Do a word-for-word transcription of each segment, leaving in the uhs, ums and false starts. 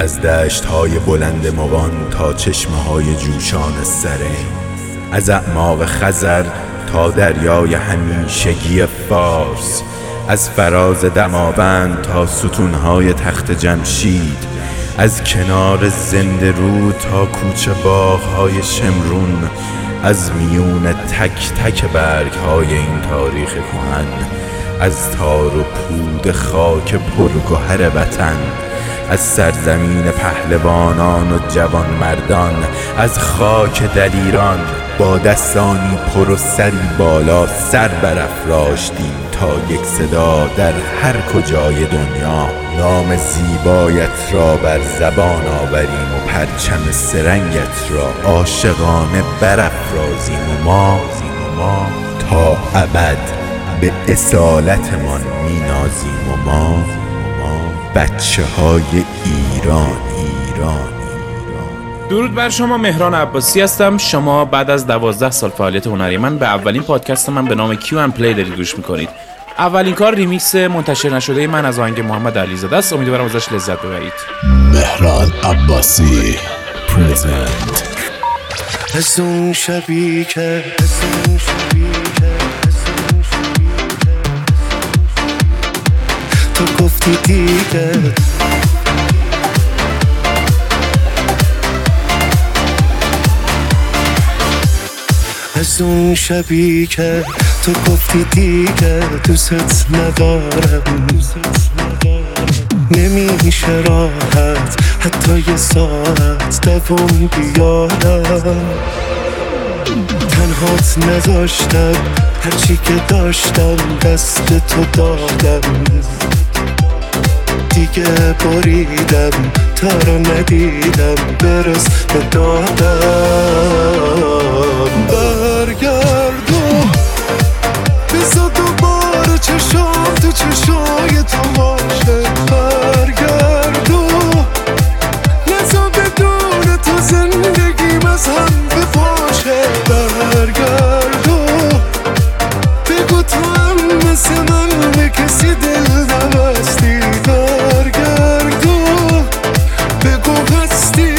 از دشت‌های بلند موان تا چشمه‌های جوشان سره، از اعماق خزر تا دریای همیشگی فارس، از فراز دماوند تا ستونهای تخت جمشید، از کنار زنده رود تا کوچه باغ‌های شمرون، از میون تک تک برگ‌های این تاریخ کهن، از تار و پود خاک پرگوهر وطن، از سرزمین پهلوانان و جوانمردان، از خاک دلیران با دستانی پر و سری بالا سر برافراشتیم تا یک صدا در هر کجای دنیا نام زیبایت را بر زبان آوریم و پرچم سرنگت را عاشقانه برافرازیم و ما ما تا ابد به اصالتمان مینازیم و ما بچه های ایران ایران. درود بر شما، مهران عباسی هستم. شما بعد از دوازده سال فعالیت هنری من به اولین پادکست من به نام کیو اند پلی دارید گوش میکنید. اولین کار ریمیکس منتشر نشده من از آهنگ محمد علیزاده است. امیدوارم ازش لذت ببرید. مهران عباسی پرزنت. از اون شبی که از اون شبی که تو گفتی دیگه از اون شبی که تو گفتی دیگه دوست ندارم، نمیشه راحت حتی یه ساعت دوام بیارم، تنهات نذاشتم هرچی که داشتم دست تو دادم، دیگه بریدم تا رو ندیدم برس به دادم. برگردو بزا دوباره چشام تو چشای تو باشه، برگردو نزا بدون تو زندگیم از هم بپاشه، برگردو بگو تو هم مثل من به کسی دل نبستی، برگردو بگو هستی.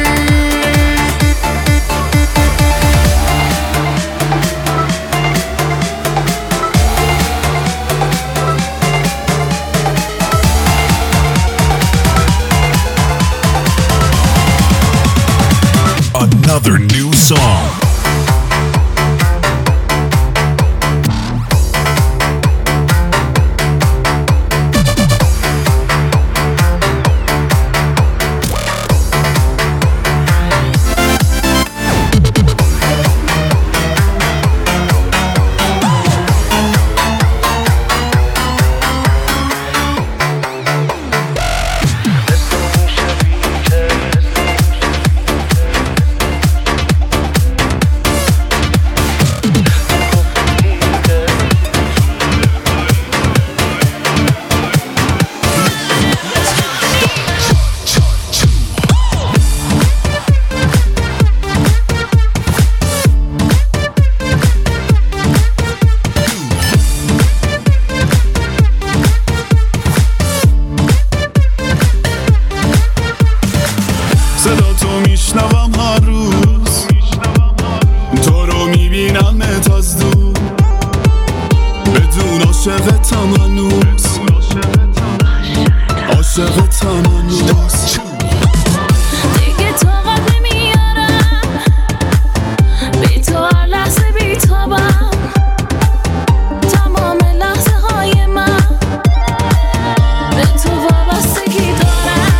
Another new song. صدا تو میشنوم هر روز، تو رو میبینمت از دور، بدون عاشقتم هنوز، عاشقتم هنوز. دیگه طاقت نمیارم، بی تو هر لحظه بی تابم، تمام لحظه های من به تو وابستگی دارم.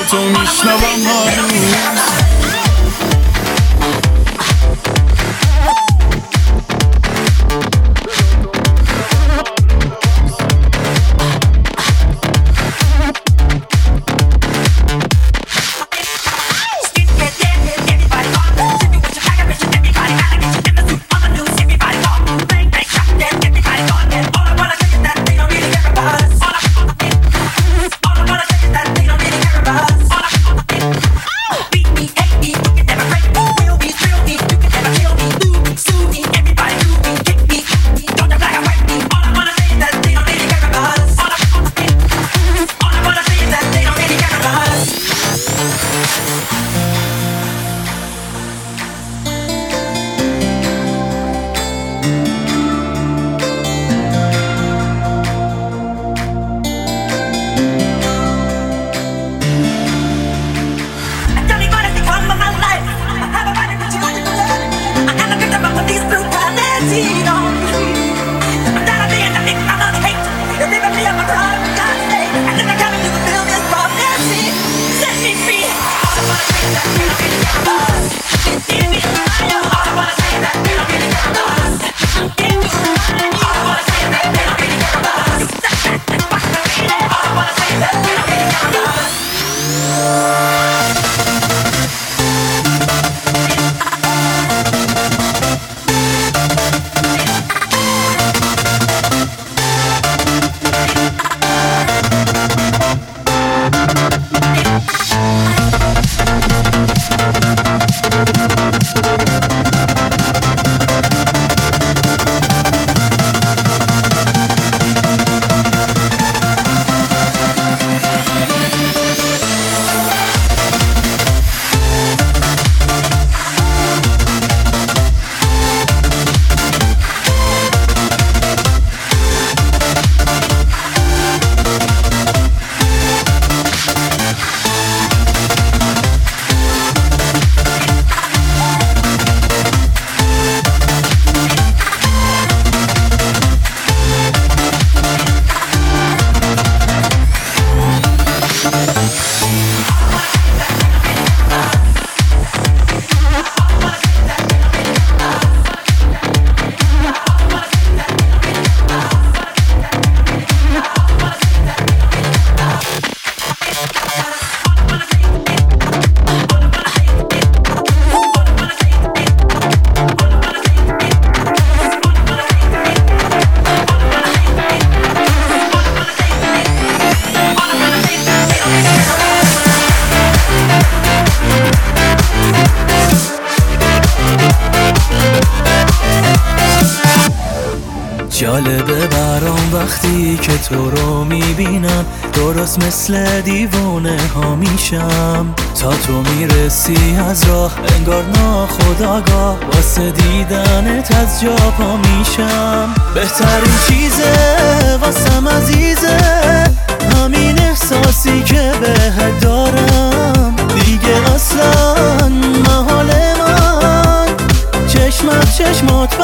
صداتو میشنوم هر روز. جالبه برام وقتی که تو رو میبینم، درست مثل دیوونه ها میشم. تا تو میرسی از راه انگار ناخودآگاه، واسه دیدنت از جا پا میشم. بهترین چیزه واسم عزیزه همین احساسی که بهت دارم، دیگه اصلا محال من چشمت چشمات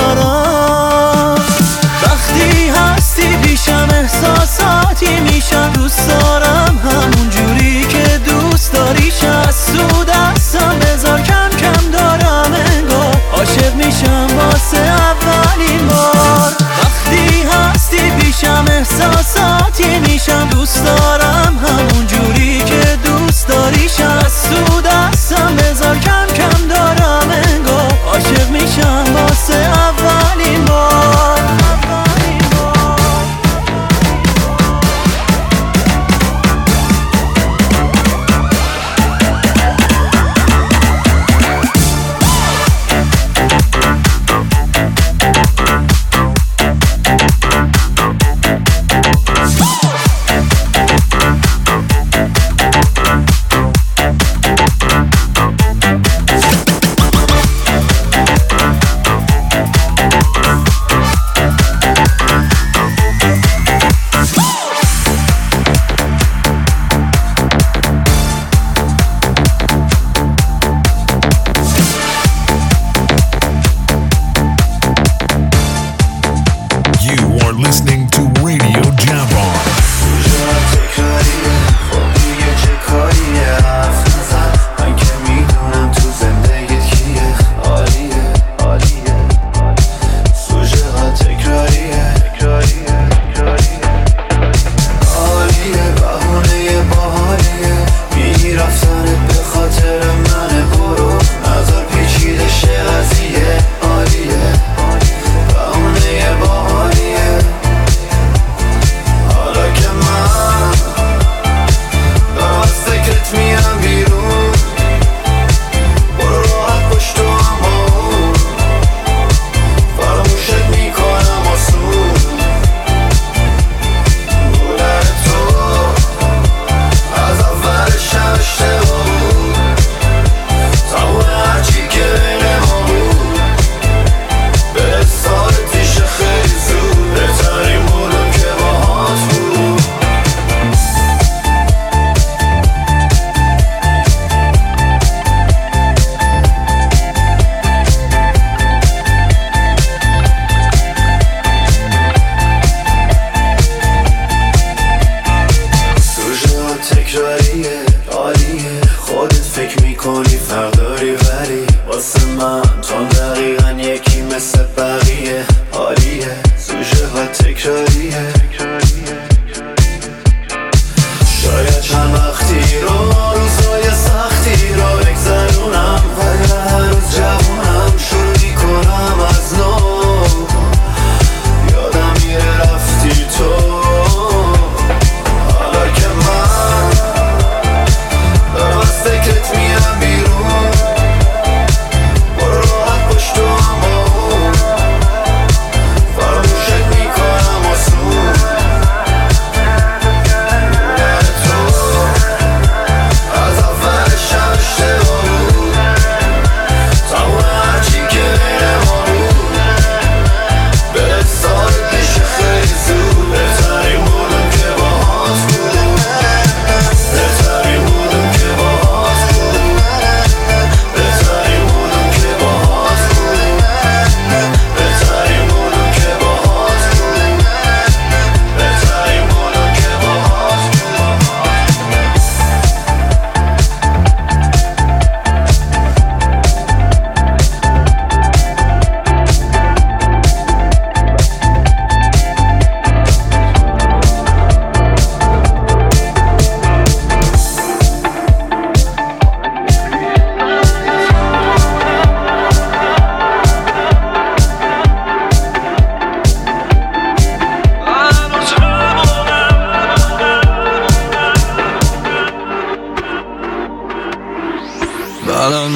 بردارم. وقتی هستی پیشم احساساتی میشم، دوست دارم همون جوری که دوست داریشم. از تو دستم بذار کم کم دارم انگار عاشق میشم واسه اولین بار. وقتی هستی پیشم احساساتی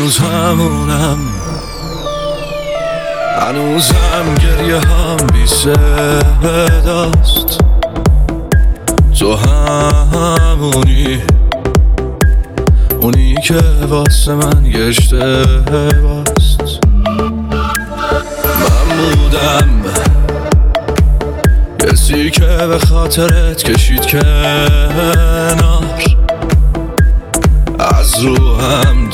هنوز همونم، هنوزم گریه هم بی صداست. تو همونی، اونی که واسه من یه اشتباست. من بودم کسی که به خاطرت کشید کنار، از رو حمد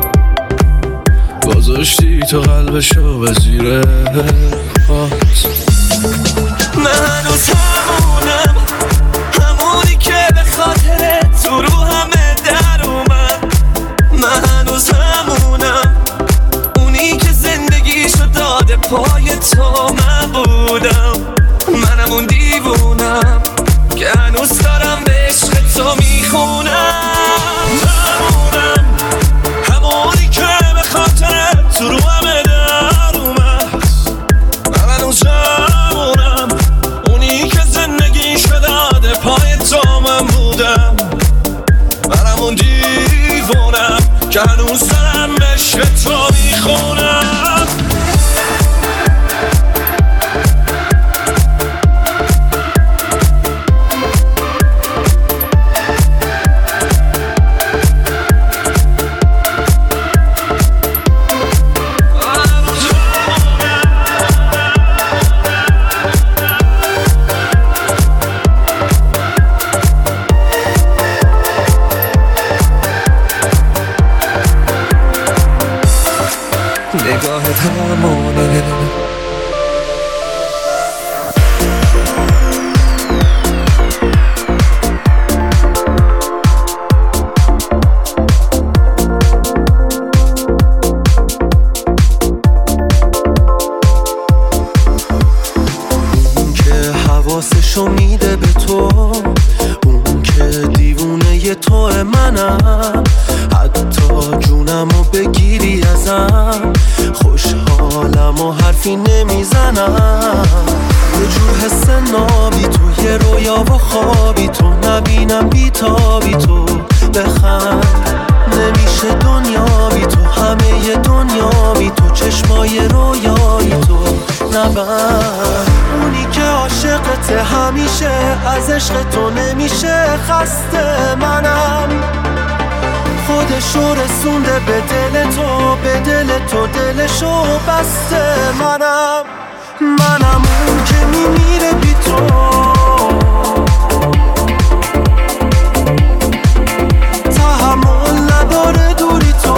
گذاشتی تو قلبشو به زیر پات. من هنوز همونم، همونی که به خاطرت تو رو همه در اومد. من هنوز همونم، اونی که زندگیشو داده پای تو. من بودم، منم اون دیوونم که هنوز دارم به عشق تو میخونم. همونم، همونی که به خاطرت تو رو همه در اومد. من هنوز همونم، اونی که زندگیشو داده پای تو. من بودم، منم اون دیوونم که هنوز دارم به عشق تو میخونم. نگاهت همونه، اون که حواسشو میده به تو، اون که دیوونه توه. منم حتی جونمو بگیری ازم، خوشحالم و حرفی نمیزنم. یه جور حس نابی تو، یه رویا و خوابی تو. نبینم بیتابی تو، بخند نمیشه دنیا بی تو. همه ی دنیا بی تو، چشمای رویایی تو. نبند اونی که عاشقته همیشه، از عشق تو نمیشه خسته. منم خودشو رسونده به دل تو، به دل تو دلشو بسته. منم، منم اون که میمیره بی تو. تحمل نداره دوری تو.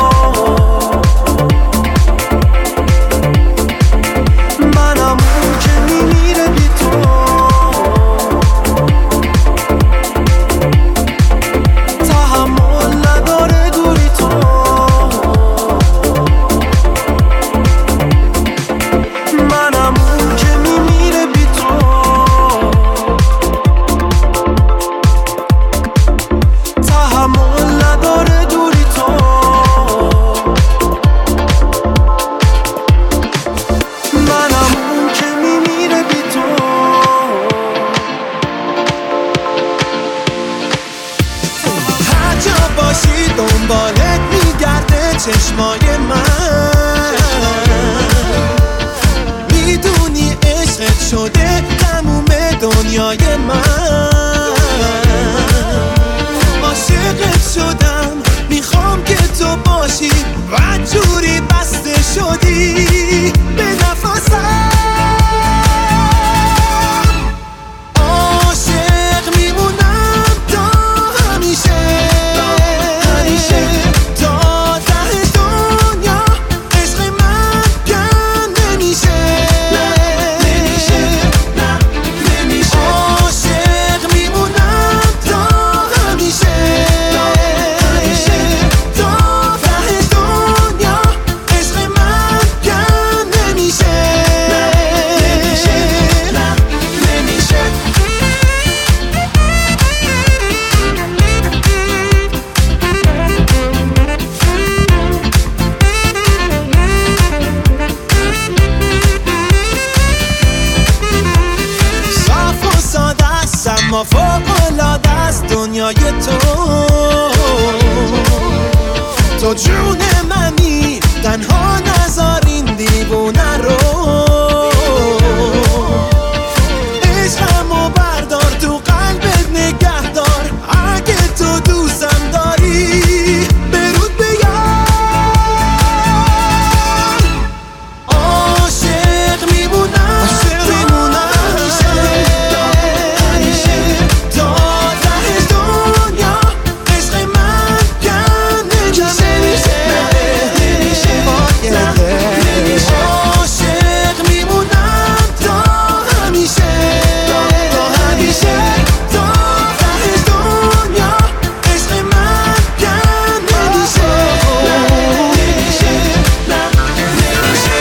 منم اون که میمیره بی تو. تحمل نداره دوری تو. منم اون که میمیره بی تو. تحمل نداره دوری تو. منم اون که میمیره بی تو. هر جا باشی دنبالت میگرده چشمای من. میدونی عشقت شده تموم دنیای من. عاشقت شدم، میخوام که تو باشی و جوری بسته شدی به نفسم. عاشق میمونم تا همیشه، تا ته دنیا. عشق من کم نمیشه، عاشق میمونم تا همیشه، تا ته دنیا. عشق من کم نمیشه. صاف و ساده است اما فوق العاده است دنیای تو. تو تو جون منی، تنها نذار این دیوونه رو. عشقمو بردار تو قلبت نگه دار، اگه تو دوستم داری برود بیار. عاشق میمونم، عاشق میمونم همیشه تا ته دنیا. عشق من کم نمیشه، نمیشه، نمیشه. عاشق میمونم تا همیشه، تا همیشه تا ته دنیا. عشق من کم نمیشه، نمیشه، نمیشه.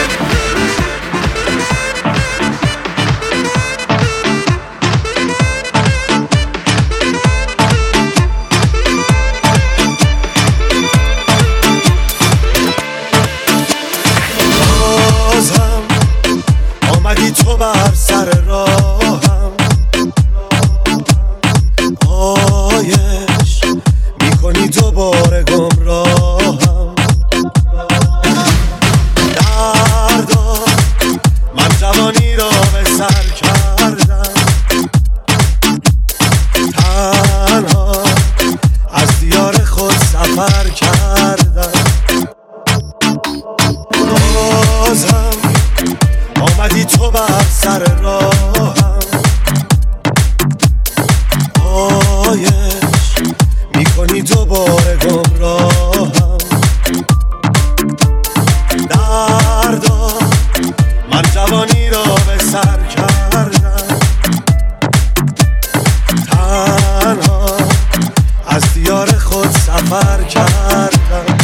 بازم آمدی تو بر سر راهم، آیش میکنی دوباره گمراهم. دردا من جوانی را به سر کردم، تنها از دیار خود سفر کردم. بازم آمدی تو بر سر راهم، آیش میکنی دوباره گمراهم. دردا من جوانی را به سر کردم، تنها از دیار خود سفر کردم.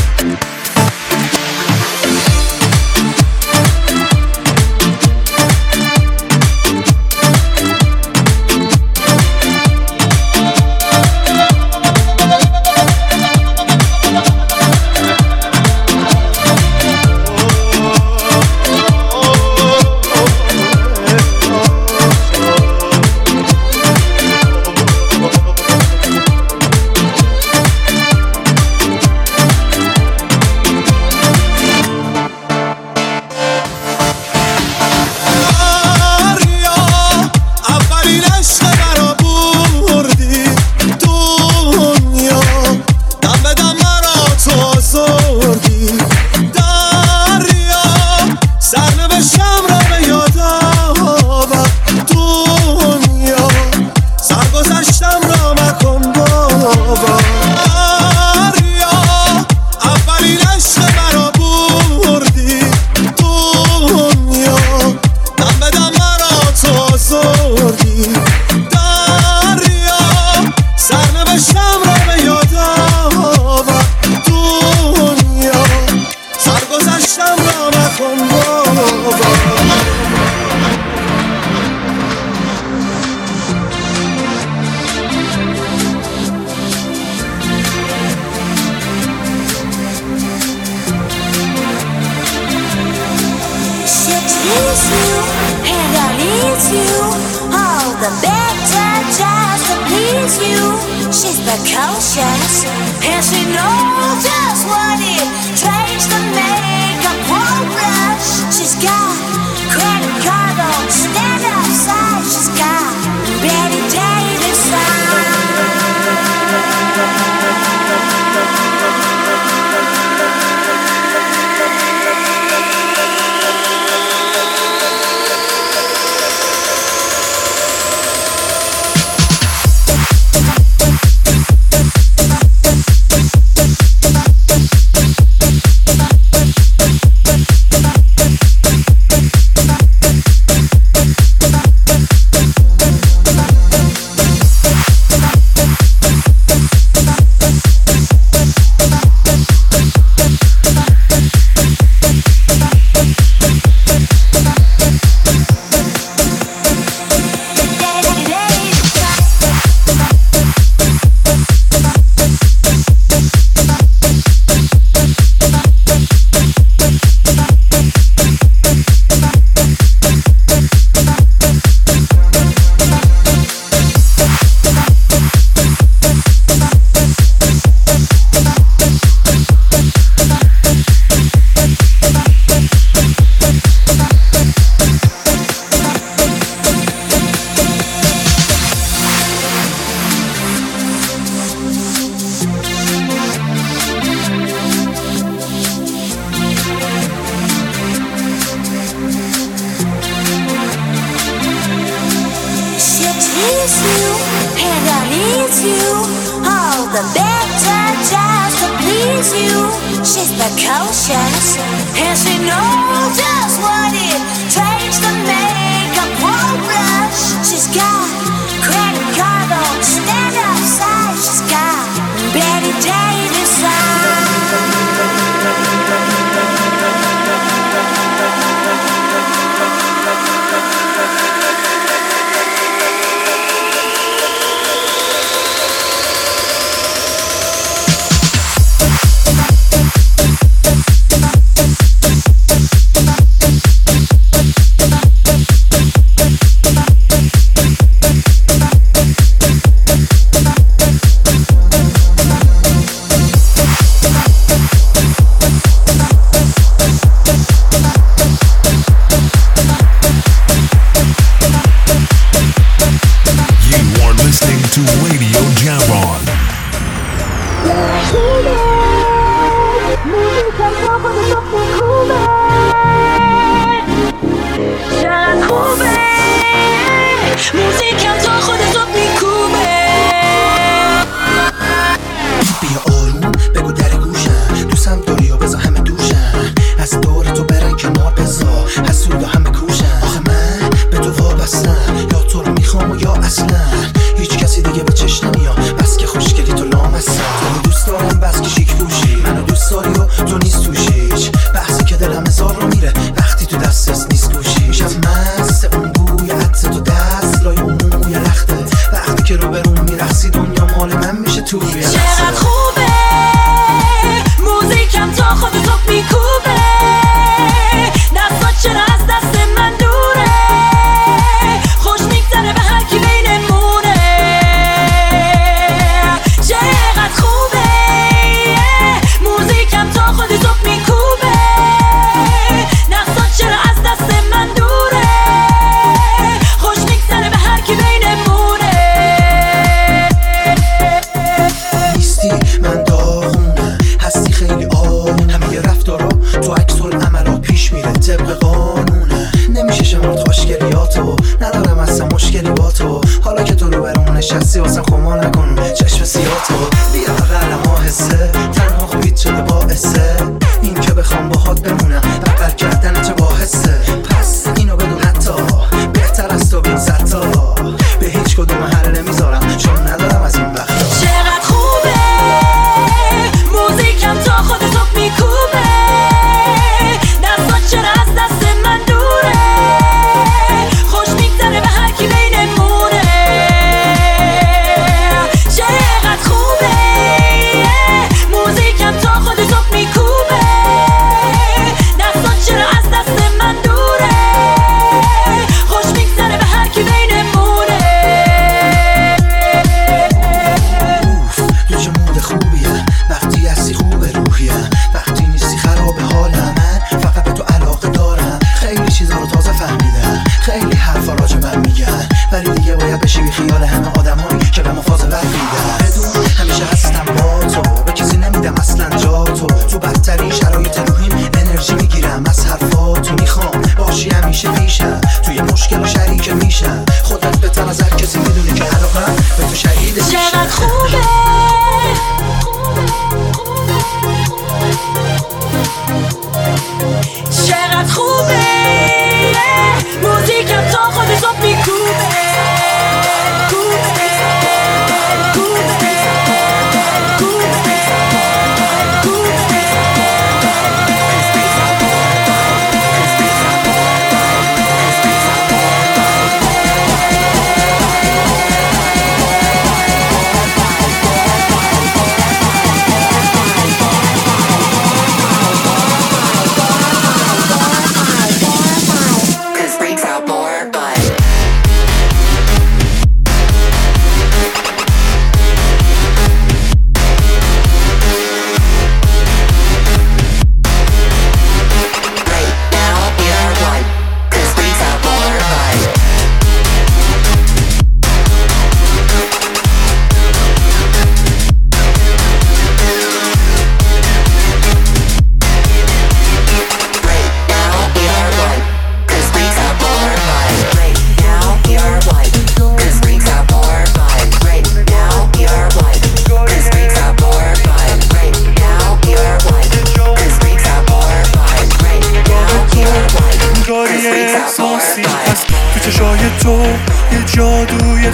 the better just to please you. She's precocious, and she knows just what it takes to make a wall blush. She's got credit card on stand up side. She's got Betty Davis side.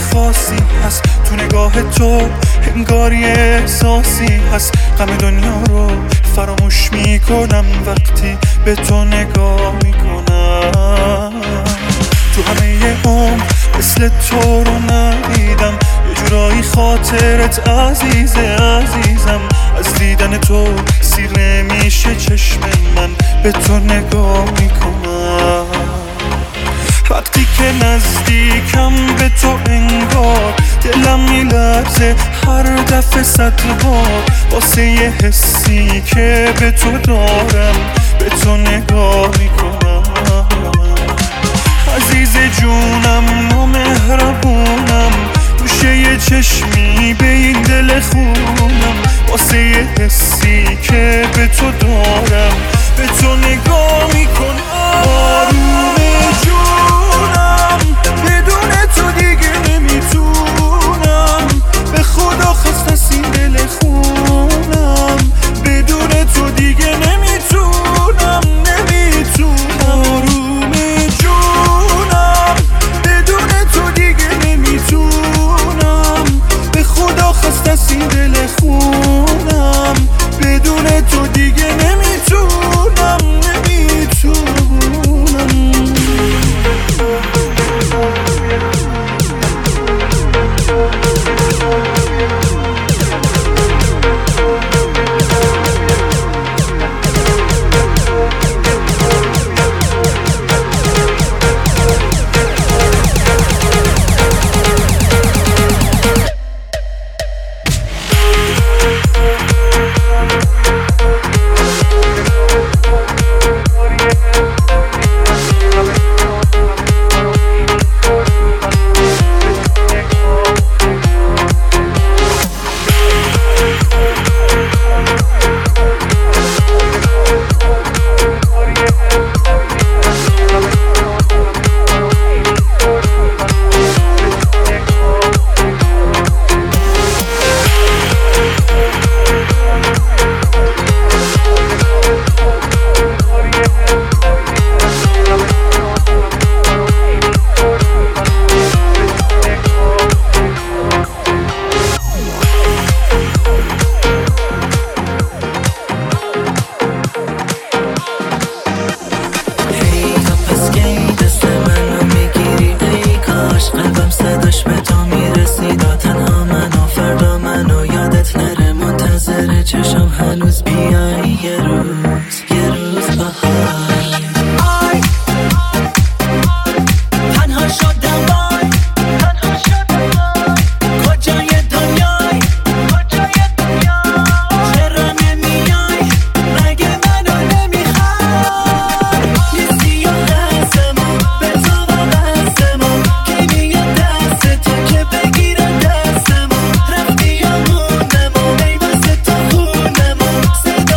خاصی هست تو نگاه تو، انگاری احساسی هست. غم دنیا رو فراموش میکنم وقتی به تو نگاه میکنم. تو همه عمر مثل تو رو ندیدم، یه جورایی خاطرت عزیزه عزیزم. از دیدن تو سیر نمیشه چشم من، به تو نگاه میکنم. وقتی که نزدیکم به تو انگار دلم میلرزه هر دفعه صد بار، واسه یه حسی که به تو دارم به تو نگاه میکنم. عزیز جونم و مهربونم، گوشه یه چشمی به این دل خونم، واسه یه حسی که به تو دارم به تو نگاه میکنم. آروم جونم بدون تو دیگه نمیتونم، به خدا خواست از این دل خونم، بدون تو دیگه نمیتونم نمیتونم. آروم جونم بدون تو دیگه نمیتونم، به خدا خواست از این دل خونم، بدون تو دیگه نمیتونم نمیتونم. Say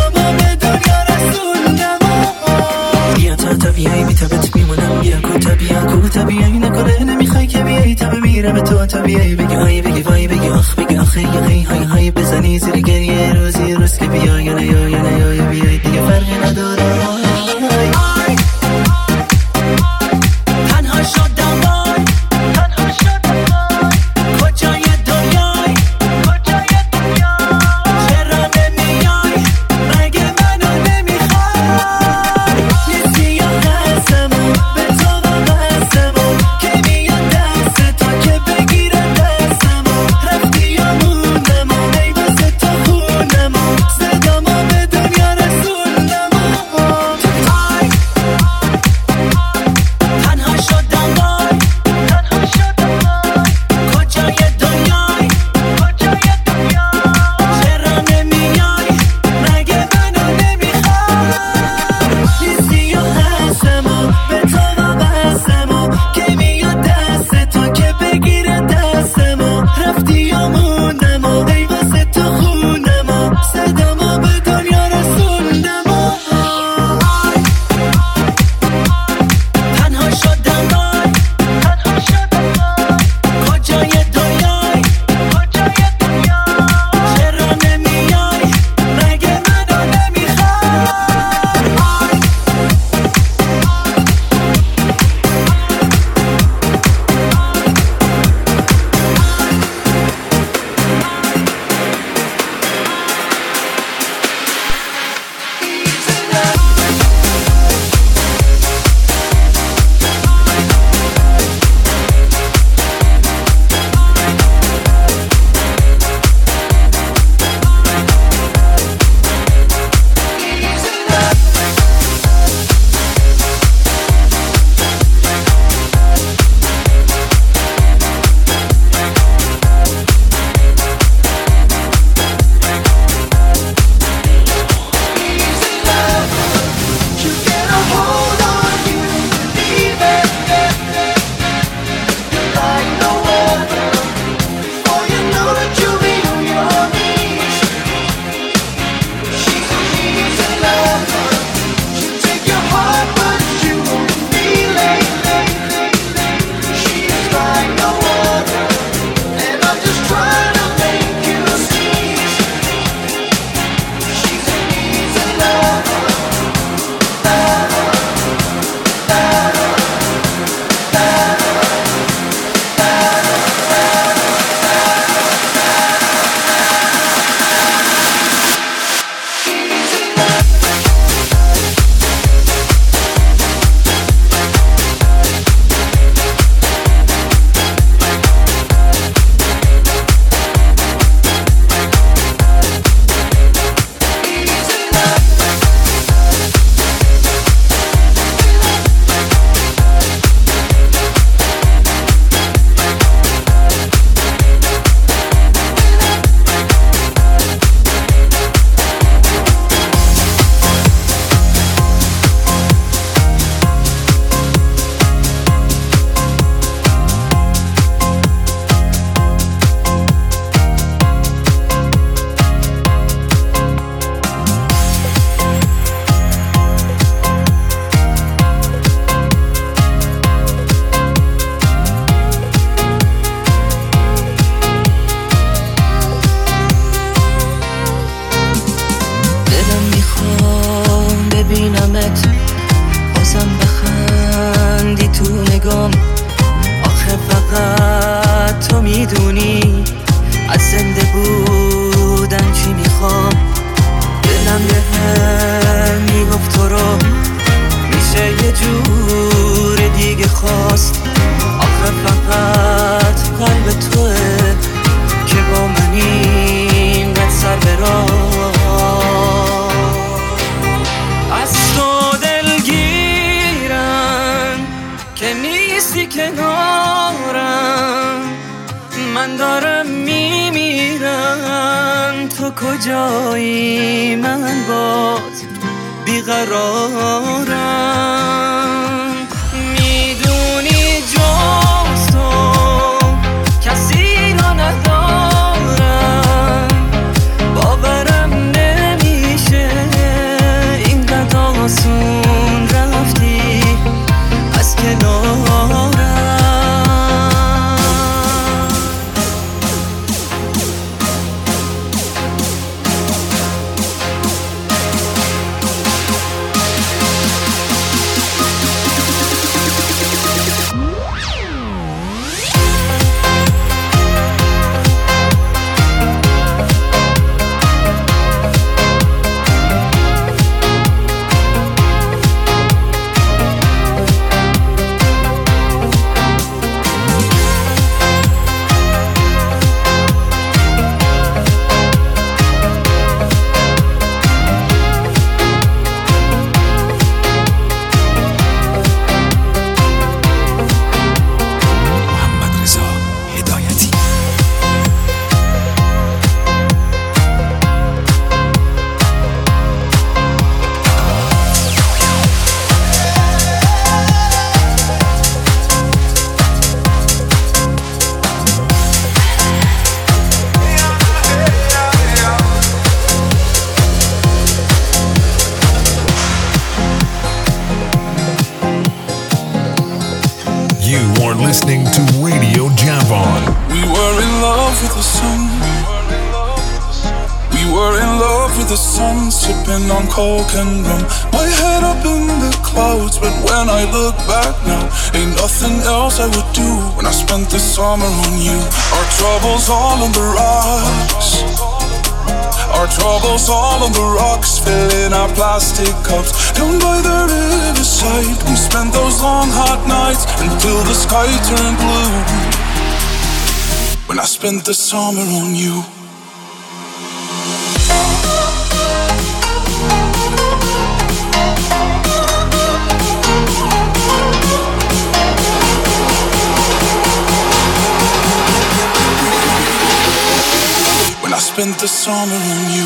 میدونی از زنده بودن چی میخوام. دلم به میگفت تو رو میشه یه جور دیگه خواست. آخه فقط قلب توه که با من اینقدر سر به راه. از تو دلگیرم که نیستی کنارم، من دارم میمیرم. تو کجایی من باز بیقرارم. میدونی جز تو کسی رو ندارم، باورم نمیشه اینقدر آسون رفتی از کنارم. Listening to Radio Javon. We were in love with the sun. We were in love with the sun, sipping on coke and rum. My head up in the clouds, but when I look back now, ain't nothing else I would do when I spent the summer on you. Our troubles all on the rocks. Our troubles all on the rocks, filling our plastic cups. Down by the riverside, we spent those long hot nights until the sky turned blue. When I spent the summer on you. When I spent the summer on you.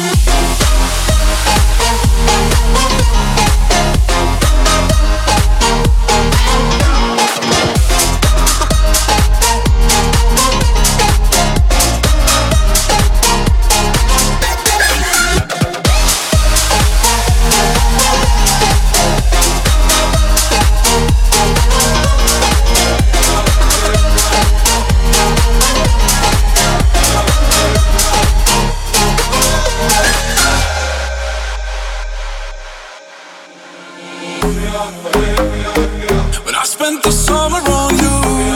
When I spent the summer on you.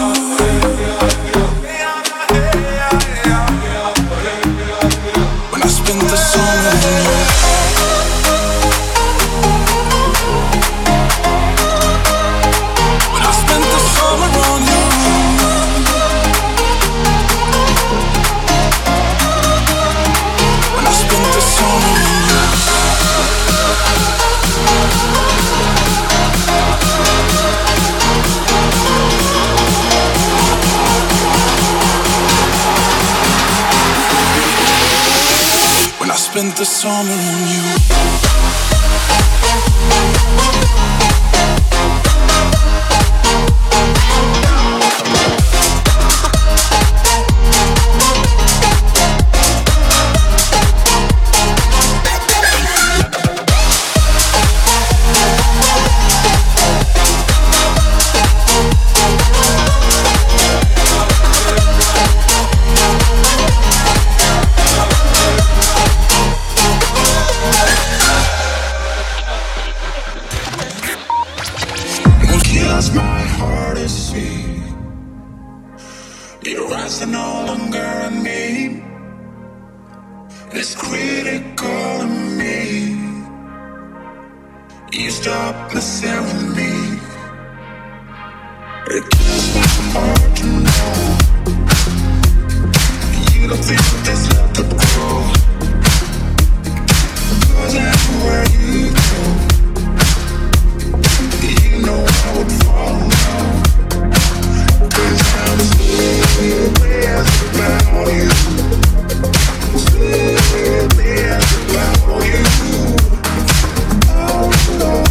When I spent the summer on you. When I spent the summer on you. When I spent the summer on you. When I spent the summer on you. is critical of me. You stop messing with me. It kills my heart to know you don't think there's left to grow. Cause everywhere you go, you know I would follow. Cause I'm serious about you. Serious about you. Oh, oh.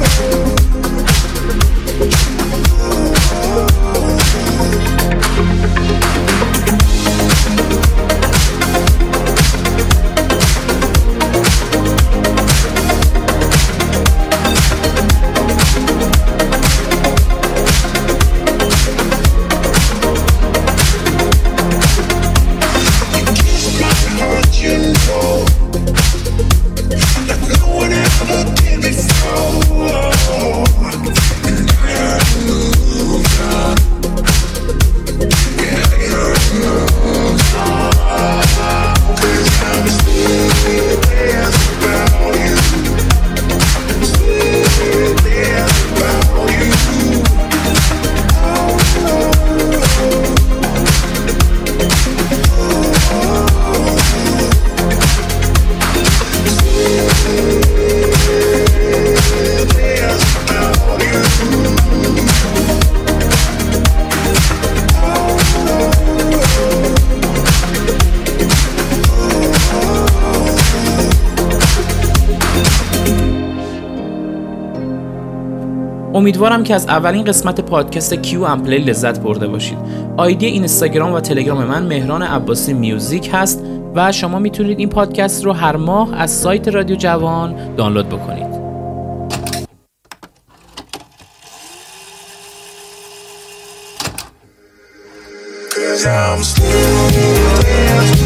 امیدوارم که از اولین قسمت پادکست کیو ام پلی لذت برده باشید. آیدی اینستاگرام و تلگرام من مهران عباسی میوزیک هست و شما میتونید این پادکست رو هر ماه از سایت رادیو جوان دانلود بکنید.